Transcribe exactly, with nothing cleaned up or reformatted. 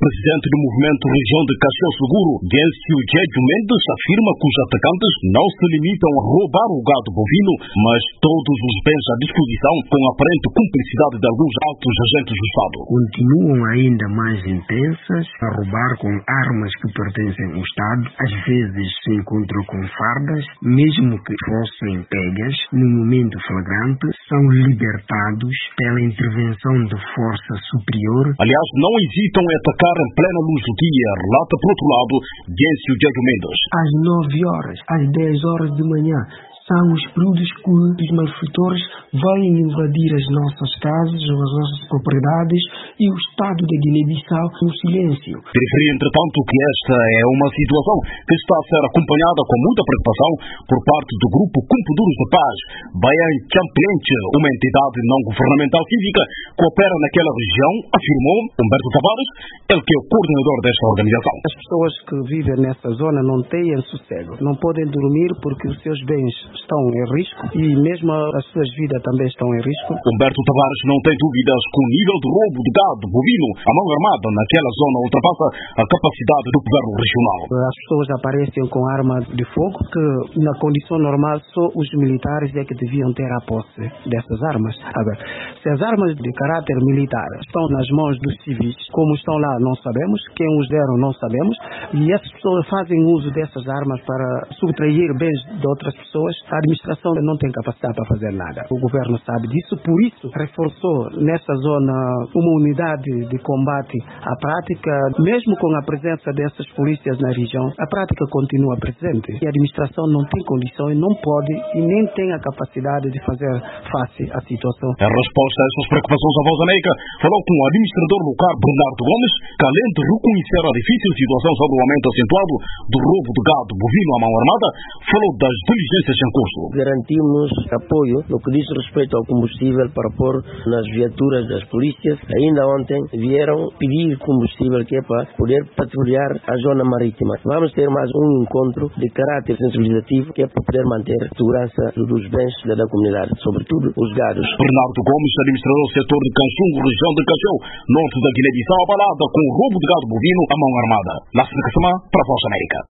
presidente do movimento Região de Cacheu Seguro, Gêncio Djedio Mendes, afirma que os atacantes não se limitam a roubar o gado bovino, mas todos os bens à disposição, com aparente cumplicidade de alguns altos agentes do Estado. Continuam ainda mais intensas a roubar com armas que pertencem ao Estado, às vezes se encontram com fardas, mesmo que fossem pegas, no momento flagrante, são libertados pela intervenção de força superior. Aliás, não hesitam em atacar em plena luz do dia, relata por outro lado Gêncio Djedio Mendes. Às nove horas, às dez horas de manhã, são os períodos que os malfeitores vêm invadir as nossas casas, as nossas propriedades e o Estado da Guiné-Bissau no silêncio. Referi, entretanto, que esta é uma situação que está a ser acompanhada com muita preocupação por parte do grupo Cumpriduros de Paz. Bayan Champlente, uma entidade não governamental cívica que opera naquela região, afirmou Humberto Tavares, ele que é o coordenador desta organização. As pessoas que vivem nessa zona não têm sossego, não podem dormir porque os seus bens estão em risco e mesmo as suas vidas também estão em risco. Humberto Tavares não tem dúvidas que o nível de roubo de gado bovino à mão armada naquela zona ultrapassa a capacidade do governo regional. As pessoas aparecem com arma de fogo que na condição normal só os militares é que deviam ter a posse dessas armas. Agora, se as armas de caráter militar estão nas mãos dos civis, como estão lá não sabemos, quem os deram não sabemos, e essas pessoas fazem uso dessas armas para subtrair bens de outras pessoas, a administração não tem capacidade para fazer nada. O governo sabe disso, por isso reforçou nessa zona uma unidade de combate à prática, mesmo com a presença dessas polícias na região, a prática continua presente. E a administração não tem condições, não pode e nem tem a capacidade de fazer face à situação. Em resposta a essas preocupações, a Voz da América falou com o administrador local Bernardo Gomes, que além de reconhecer a difícil situação sobre o aumento acentuado do roubo de gado bovino à mão armada, falou das diligências em curso. Garantimos apoio no que diz respeito ao combustível para pôr nas viaturas das polícias. Ainda ontem vieram pedir combustível que é para poder patrulhar a zona marítima. Vamos ter mais um encontro de caráter sensibilizativo que é para poder manter a segurança dos bens da comunidade, sobretudo os gados. Bernardo Gomes, administrador do setor de Canchungo, região de Cacheu, norte da Guiné-Bissau, abalada com o roubo de gado bovino à mão armada. Nasser Kassama, para a Voz da América.